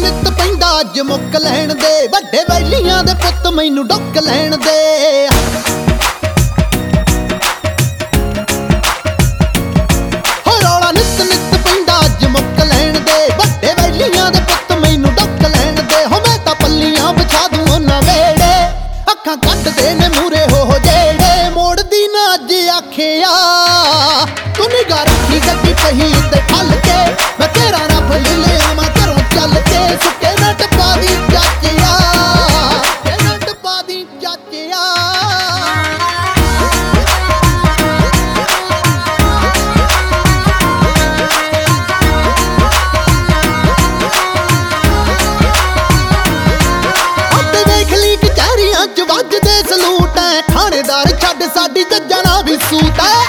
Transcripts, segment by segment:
ਨਿੱਤ ਪੈਂਦਾ ਅੱਜ ਮੁੱਕ ਲੈਣ ਦੇ, ਵੱਡੇ ਵੈਲੀਆਂ ਦੇ ਪੁੱਤ ਮੈਨੂੰ ਡੁੱਕ ਲੈਣ ਦੇ। ਹੋ ਰੌਲਾ ਨਿੱਤ ਨਿੱਤ ਪੈਂਦਾ ਅੱਜ ਮੁੱਕ ਲੈਣ ਦੇ, ਵੱਡੇ ਵੈਲੀਆਂ ਦੇ ਪੁੱਤ ਮੈਨੂੰ ਡੁੱਕ ਲੈਣ ਦੇ। ਹੋ ਮੈਂ ਤਾਂ ਪੱਲੀਆਂ ਵਿਛਾ ਦੂੰ ਉਹਨਾਂ ਵੇੜੇ, ਅੱਖਾਂ ਕੱਢਦੇ ਨੇ ਮੂਰੇ ਹੋ ਜਿਹੜੇ। ਮੋੜਦੀ ਨਾ ਅੱਜ ਆਖਿਆ ਤੂੰ ਨਿਗਾਹ ਰੱਖੀ ਗੱਡੀ ਪਹੀ ਉੱਤੇ ਠੱਲ ਕੇ, ਮੈਂ ਤੇਰਾ ਰੱਬ ਲੈ ਲਿਆਵਾਂ ਘਰੋਂ ਚੱਲ ਕੇ। ਸੁੱਕੇ ਨਾ ਟਪਾ ਦੀ ਚਾਚਿਆ, ਨਾ ਟਪਾ ਦੀ ਚਾਚਿਆ। ਅੱਤੇ ਵੇਖ ਲਈ ਕਚਹਿਰੀਆਂ ਚ ਵੱਜਦੇ ਸਲੂਟ ਐ, ਥਾਣੇਦਾਰ ਛੱਡ ਸਾਡੀ ਜੱਜਾਂ ਨਾਲ ਵੀ ਸੂਤ ਐ।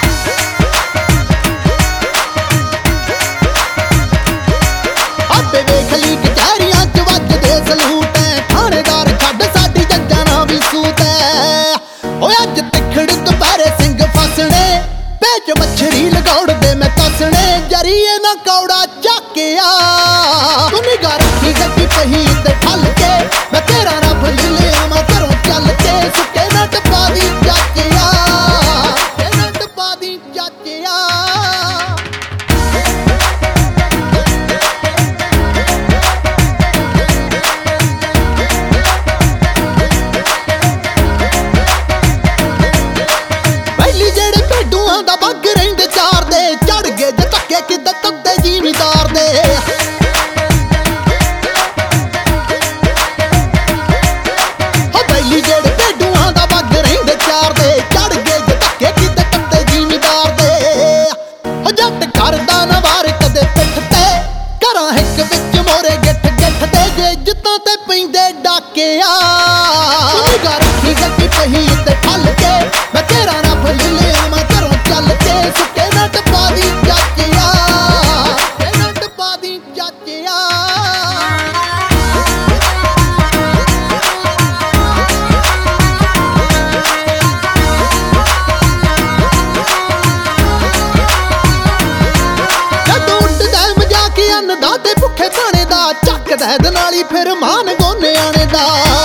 ਵੇਖ ਲਈ ਕਚਹਿਰੀਆਂ ਚ ਵੱਜਦੇ ਸਲੂਟ ਐ, ਥਾਣੇਦਾਰ ਛੱਡ ਸਾਡੀ ਜੱਜਾਂ ਨਾਲ ਵੀ ਸੂਤ ਐ। ਓਏ ਅੱਜ ਤਿੱਖੜ ਦੁਪਹਿਰੇ ਸਿੰਘ ਫਸਣੇ, ਵੇਚ ਮੱਛਰੀ ਲਗਾਉੜਦੇ ਮੈਂ ਕੱਸਣੇ। ਜਰੀਏ ਨਾ ਕੌੜਾ ਚੱਕਿਆ ਤੂੰ ਨਿਗਾਹ ਰੱਖੀ ਗੱਡੀ ਪਹੀ ਉੱਤੇ ਠੱਲ ਕੇ, ਮੈਂ ਤੇਰਾ ਰੱਬ ਲੈ ਲਿਆਵਾਂ ਘਰੋਂ ਚੱਲ ਕੇ। ਸੁੱਕੇ ਨਾ ਟਪਾ ਦੀ ਚਾਚਿਆ, ਨਾ ਟਪਾ ਦੀ ਚਾਚਿਆ। ਦਾ ਬੱਗ ਰਹਿੰਦੇ ਚਾਰ ਦੇ, ਚੜ ਗਏ ਜੇ ਧੱਕੇ ਕਿੱਦਾਂ ਤੱਤੇ ਜ਼ਿਮੀਦਾਰ ਦੇ। ਹੋ ਬੈਲੀ ਜਿਹੜੇ ਭੇਡੂਆਂ ਦਾ ਬੱਗ ਰਹਿੰਦੇ ਚਾਰ ਦੇ, ਚੜ ਗਏ ਜੇ ਧੱਕੇ ਕਿੱਦਾਂ ਤੱਤੇ ਜ਼ਿਮੀਦਾਰ ਦੇ। ਹੋ ਜੱਟ ਕਰਦਾ ਨਾ ਵਾਰ ਕਦੇ ਪਿੱਠ ਤੇ, ਘਰਾਂ ਹਿੱਕ ਵਿੱਚ ਮੋਰੇ ਗਿੱਠ ਗਿੱਠ ਤੇ। ਜੇ ਇੱਜ਼ਤਾਂ ਤੇ ਪੈਂਦੇ ਡਾਕਿਆ ਨਿਗਾਹ ਰੱਖੀ ਗੱਡੀ ਪਹੀ ਉੱਤੇ ਠੱਲ ਕੇ, ਮੈਂ ਤੇਰਾ ਰੱਬ ਲੈ ਲਿਆਵਾਂ ਘਰੋਂ ਚੱਲ ਕੇ। ਸੁੱਕੇ ਨਾ ਟਪਾ ਦੀ ਚਾਚਿਆ, ਨਾ ਟਪਾ ਦੀ ਚਾਚਿਆ। ਜਦੋਂ ਉੱਡਦਾ ਮਜ਼ਾਕ ਅੰਨਦਾ ਤੇ ਭੁੱਖੇ ਭਾਣੇ ਦਾ, ਚੱਕਦਾ ਇਹਦੇ ਨਾਲ ਹੀ ਫਿਰ ਮਾਨ ਗੋਨੇ ਆਣੇ ਦਾ।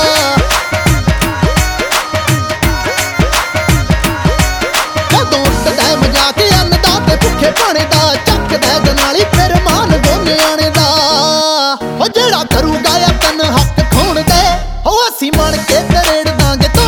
ਭਾਣੇ ਦਾ ਚੱਕਦਾ ਇਹਦੇ ਨਾਲ ਹੀ ਫਿਰ ਮਾਨ ਗੋਨੇ ਆਣੇ ਦਾ। ਹੋ ਜਿਹੜਾ ਕਰੂਗਾ ਯਤਨ ਹੱਕ ਖੋਣ ਦੇ, ਹੋ ਅਸੀਂ ਮਣ ਕੇ ਤਰੇੜ ਦਾਂਗੇ।